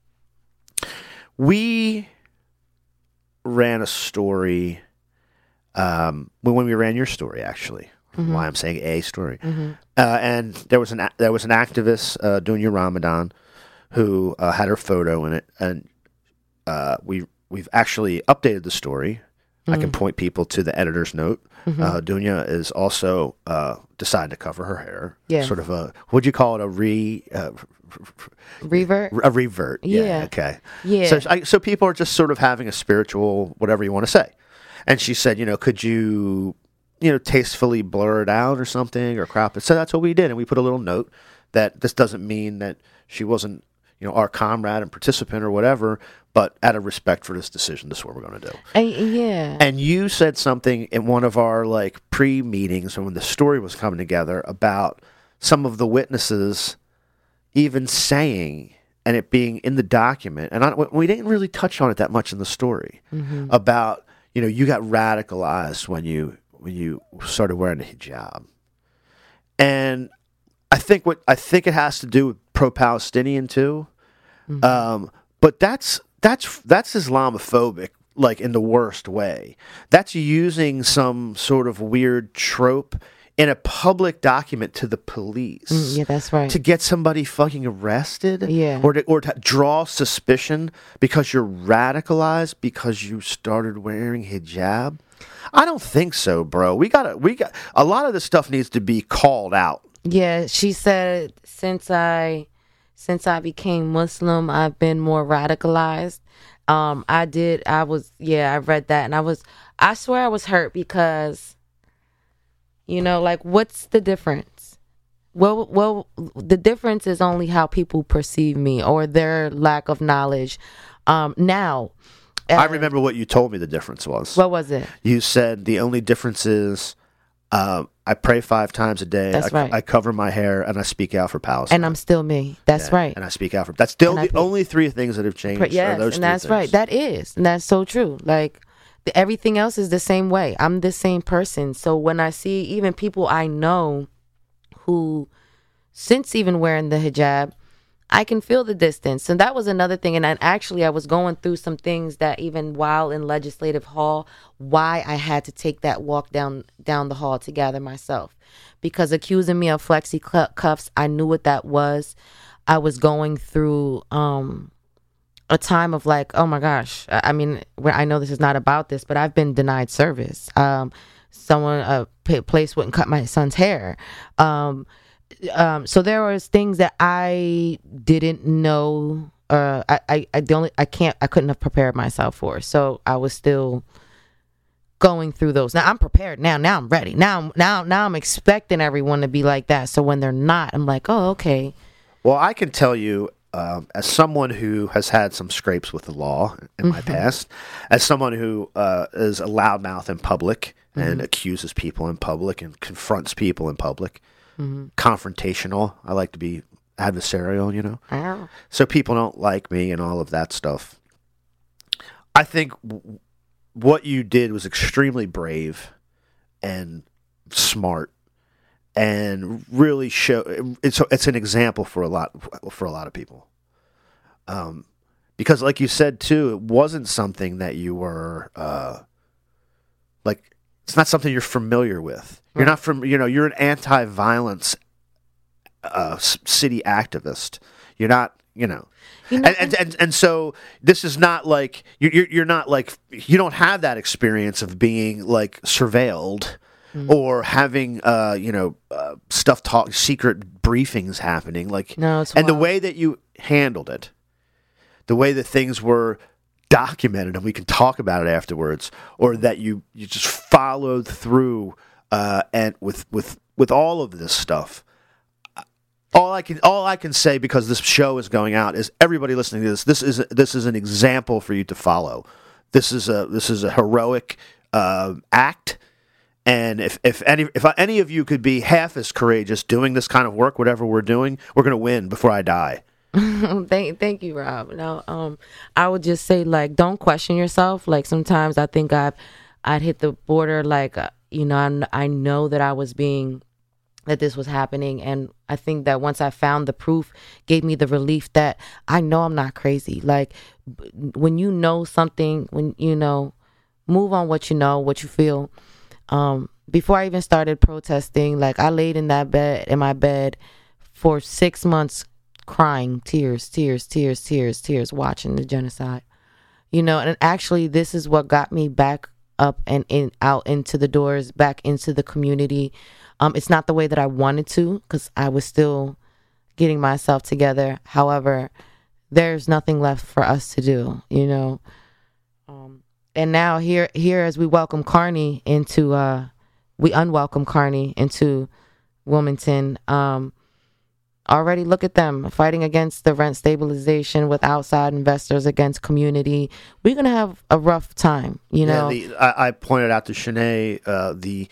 we ran a story. Um, when when we ran your story, actually, Mm-hmm. why I'm saying a story, Mm-hmm. uh, and there was an a- there was an activist uh, doing your Ramadan who uh, had her photo in it, and uh, we we've actually updated the story. I can point people to the editor's note. Mm-hmm. Uh, Dunya is also uh, decided to cover her hair. Yeah. Sort of a, what'd you call it? A re, uh, Revert. a revert. Yeah. Yeah. Okay. Yeah. So, I, so people are just sort of having a spiritual, whatever you want to say. And she said, you know, could you, you know, tastefully blur it out or something or crop it? So that's what we did. And we put a little note that this doesn't mean that she wasn't, you know, our comrade and participant or whatever, but out of respect for this decision, this is what we're going to do. I, yeah. And you said something in one of our like pre-meetings when the story was coming together about some of the witnesses even saying, and it being in the document, and I, we didn't really touch on it that much in the story, Mm-hmm. about, you know, you got radicalized when you when you started wearing a hijab. And I think what I think it has to do with pro-Palestinian too. Mm-hmm. Um, but that's that's that's Islamophobic, like in the worst way. That's using some sort of weird trope in a public document to the police. Mm, yeah, that's right. To get somebody fucking arrested, Yeah. or to, or to draw suspicion because you're radicalized because you started wearing hijab. I don't think so, bro. We gotta, we got a lot of this stuff needs to be called out. Yeah, she said since I since I became Muslim, I've been more radicalized. Um, I did. I was. Yeah, I read that, and I was. I swear, I was hurt because, you know, like, what's the difference? Well, well, the difference is only how people perceive me or their lack of knowledge. Um, now, uh, I remember what you told me the difference was. What was it? You said the only difference is uh, I pray five times a day. That's I, right. I cover my hair and I speak out for Palestine. And I'm still me. That's Yeah, right. And I speak out for. That's still And I the think- only three things that have changed. But are yes, those and three that's things. right. That is, and that's so true. Like the, everything else is the same way. I'm the same person. So when I see even people I know who, since even wearing the hijab, I can feel the distance. And that was another thing. And I, actually, I was going through some things that even while in Legislative Hall, why I had to take that walk down down the hall to gather myself. Because accusing me of flexi cu- cuffs, I knew what that was. I was going through um, a time of like, oh my gosh. I, I mean, where I know this is not about this, but I've been denied service. Um, someone, a p- place wouldn't cut my son's hair. Um, Um, so there was things that I didn't know. Uh, I, I, I the only, I can't, I couldn't have prepared myself for. So I was still going through those. Now I'm prepared. Now, now I'm ready. Now, now, now I'm expecting everyone to be like that. So when they're not, I'm like, oh, okay. Well, I can tell you, um, as someone who has had some scrapes with the law in my Mm-hmm. past, as someone who uh, is a loudmouth in public and Mm-hmm. accuses people in public and confronts people in public, Mm-hmm. confrontational. I like to be adversarial, you know. Oh. So people don't like me and all of that stuff. I think w- what you did was extremely brave and smart, and really show it's it's an example for a lot for a lot of people. Um, because like you said too, it wasn't something that you were uh, like. It's not something you're familiar with. You're not from, you know, you're an anti-violence uh, city activist. You're not, you know, You know, and, and, and, and so this is not like, you're, you're not like, you don't have that experience of being like surveilled Mm. or having, uh, you know, uh, stuff talk, secret briefings happening. Like, No, it's and the wild. way that you handled it, the way that things were documented, and we can talk about it afterwards, or that you, you just followed through uh, and with, with with all of this stuff. All I can all I can say, because this show is going out, is everybody listening to this. This is this is an example for you to follow. This is a this is a heroic uh, act, and if if any if any of you could be half as courageous doing this kind of work, whatever we're doing, we're going to win before I die. thank, thank you, Rob. Now, um, I would just say, like, don't question yourself. Like, sometimes I think I've, I'd hit the border. Like, uh, you know, I, I know that I was being, that this was happening, and I think that once I found the proof, gave me the relief that I know I'm not crazy. Like, b- when you know something, when you know, move on what you know, what you feel. Um, before I even started protesting, like, I laid in that bed, in my bed, for six months. Crying, tears, tears, tears, tears, tears, watching the genocide, you know. And actually, this is what got me back up and in out into the doors, back into the community. Um, it's not the way that I wanted to, because I was still getting myself together. However, there's nothing left for us to do, you know. Um, and now here, here as we welcome Carney into, uh, we unwelcome Carney into Wilmington. Um, Already look at them fighting against the rent stabilization with outside investors, against community. We're going to have a rough time, you know. Yeah, the, I, I pointed out to Shanae, uh, the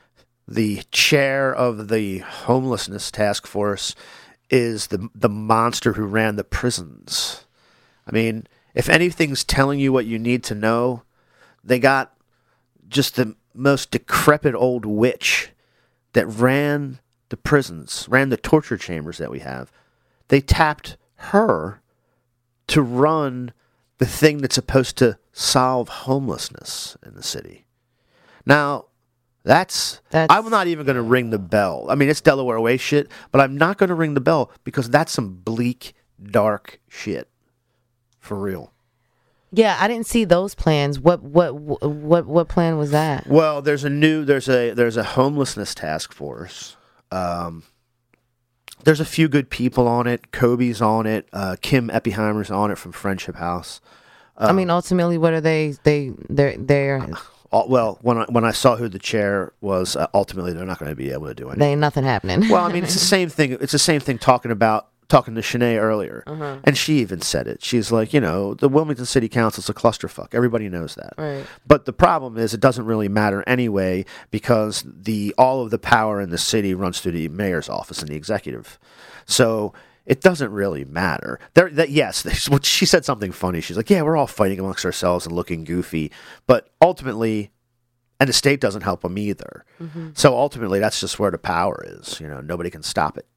the chair of the homelessness task force is the the monster who ran the prisons. I mean, if anything's telling you what you need to know, they got just the most decrepit old witch that ran the prisons, ran the torture chambers that we have. They tapped her to run the thing that's supposed to solve homelessness in the city. Now, that's, That's- I'm not even going to ring the bell. I mean, it's Delaware Way shit, but I'm not going to ring the bell because that's some bleak, dark shit. For real. Yeah, I didn't see those plans. What what what what plan was that? Well, there's a new, there's a, there's a homelessness task force. Um, there's a few good people on it. Kobe's on it. Uh, Kim Eppiheimer's on it from Friendship House. I mean, ultimately, what are they? They they're they're Uh, well, when I, when I saw who the chair was, uh, ultimately they're not going to be able to do anything. they ain't nothing happening. Well, I mean, it's the same thing. It's the same thing talking about talking to Shanae earlier, Uh-huh. and she even said it. She's like, you know, the Wilmington City Council's a clusterfuck. Everybody knows that. Right. But the problem is, it doesn't really matter anyway because the all of the power in the city runs through the mayor's office and the executive. So it doesn't really matter. There, that yes, she said something funny. She's like, yeah, we're all fighting amongst ourselves and looking goofy, but ultimately. And the state doesn't help them either. Mm-hmm. So ultimately, that's just where the power is. You know, nobody can stop it.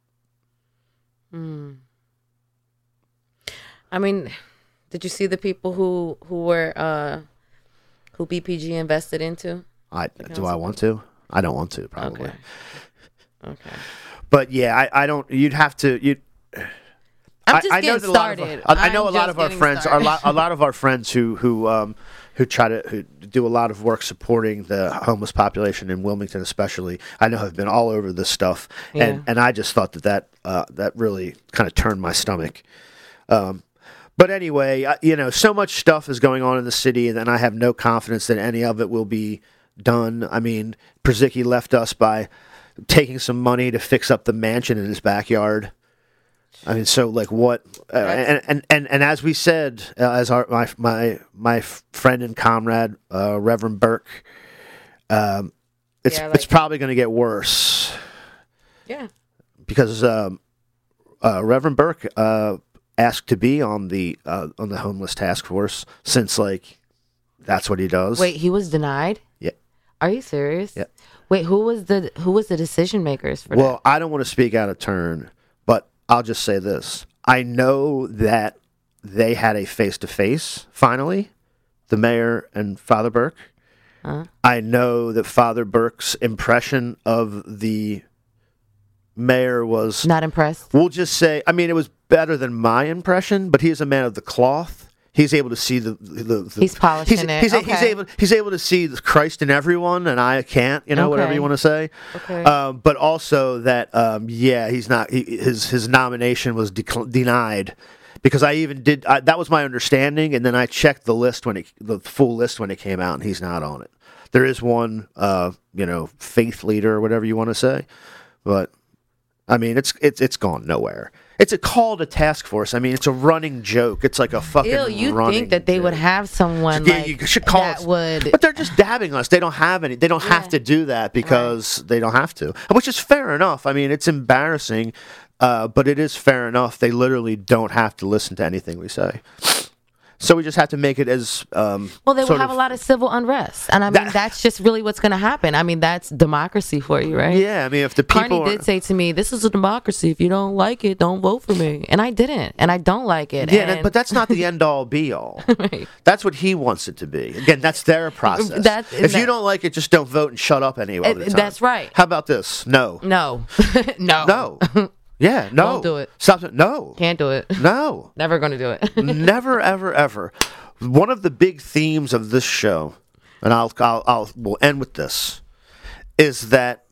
Mm. I mean, did you see the people who who were uh, who B P G invested into? I do I want to? I don't want to, probably. Okay. Okay. But yeah, I, I don't. You'd have to. You. I'm I, just I know getting that a lot of started. our- I, I know I'm a lot just of our getting friends are a started. lot, a lot of our friends who who um who try to who do a lot of work supporting the homeless population in Wilmington, especially. I know have been all over this stuff, Yeah. and and I just thought that that uh, that really kind of turned my stomach. Um, but anyway, I, you know, so much stuff is going on in the city, and I have no confidence that any of it will be done. I mean, Przicki left us by taking some money to fix up the mansion in his backyard. I mean, so like what? Uh, and, and and and as we said, uh, as our my my my friend and comrade, uh, Reverend Burke, um, it's Yeah, like- it's probably going to get worse. Yeah. Because um, uh, Reverend Burke uh, asked to be on the uh, on the homeless task force since like that's what he does. Wait, he was denied? Yeah. Are you serious? Yeah. Wait, who was the who was the decision makers for Well, that? I don't want to speak out of turn, but I'll just say this. I know that they had a face-to-face, finally, the mayor and Father Burke. Huh? I know that Father Burke's impression of the mayor was, Not impressed? we'll just say, I mean, it was better than my impression, but he is a man of the cloth. He's able to see the... the, the He's polishing he's, it. He's, Okay. he's, able, he's able to see the Christ in everyone, and I can't, you know, whatever Okay. you want to say. Okay. Um, but also that, um, yeah, he's not... He, his his nomination was decl- denied. Because I even did... I, that was my understanding, and then I checked the list when it... The full list when it came out, and he's not on it. There is one, uh, you know, faith leader or whatever you want to say. But... I mean, it's it's it's gone nowhere. It's a call to task force. I mean, it's a running joke. It's like a fucking Ew, you running think that they would joke. have someone Yeah, like you should call that it- would... But they're just dabbing us. They don't have any. They don't have Yeah. to do that because they don't have to, which is fair enough. I mean, it's embarrassing, uh, but it is fair enough. They literally don't have to listen to anything we say. So we just have to make it as um, Well, they will sort have of- a lot of civil unrest. And I mean, That- that's just really what's going to happen. I mean, that's democracy for you, right? Yeah, I mean, if the people Carney are- did say to me, this is a democracy. If you don't like it, don't vote for me. And I didn't. And I don't like it. yeah, and, but that's not the end all be all. Right. That's what he wants it to be. Again, that's their process. That- if you that- don't like it, just don't vote and shut up any other Uh, time. that's right. How about this? No. No. no. No. Yeah, no. Won't do it. Stop it. No. Can't do it. No. Never going to do it. Never, ever, ever. One of the big themes of this show, and I'll, I'll, I'll, we'll end with this, is that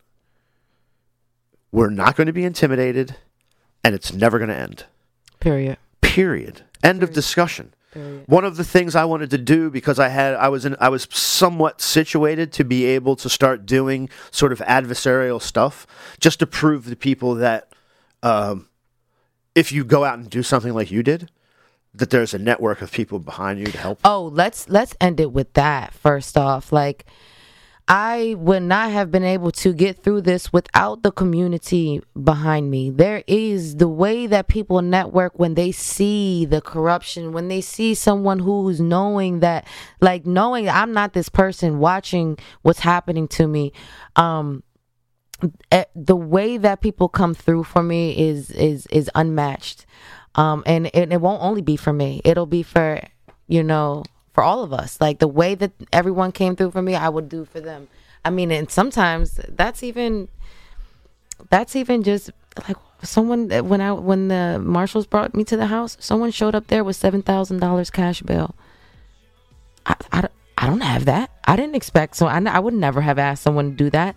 we're not going to be intimidated, and it's never going to end. Period. Period. End of discussion. Period. One of the things I wanted to do because I had I was in I was somewhat situated to be able to start doing sort of adversarial stuff, just to prove to people that um, if you go out and do something like you did, that there's a network of people behind you to help. Oh, let's let's end it with that first off. Like, I would not have been able to get through this without the community behind me. There is the way that people network when they see the corruption, when they see someone who's knowing that, like knowing I'm not this person watching what's happening to me. Um, eh, the way that people come through for me is is is unmatched. Um, and it, it won't only be for me. It'll be for, you know, for all of us. Like the way that everyone came through for me, I would do for them. I mean, and sometimes that's even, that's even just like someone, when I, when the marshals brought me to the house, someone showed up there with seven thousand dollars cash bail. I, I, I don't have that. I didn't expect, so I, I would never have asked someone to do that.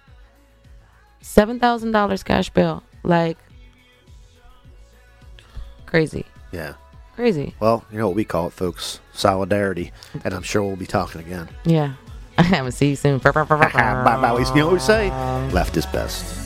seven thousand dollars cash bail. Like, crazy. Yeah. Crazy. Well, you know what we call it, folks? Solidarity. And I'm sure we'll be talking again. Yeah. I haven't seen you soon. Bye bye. You know what we say? Left is best.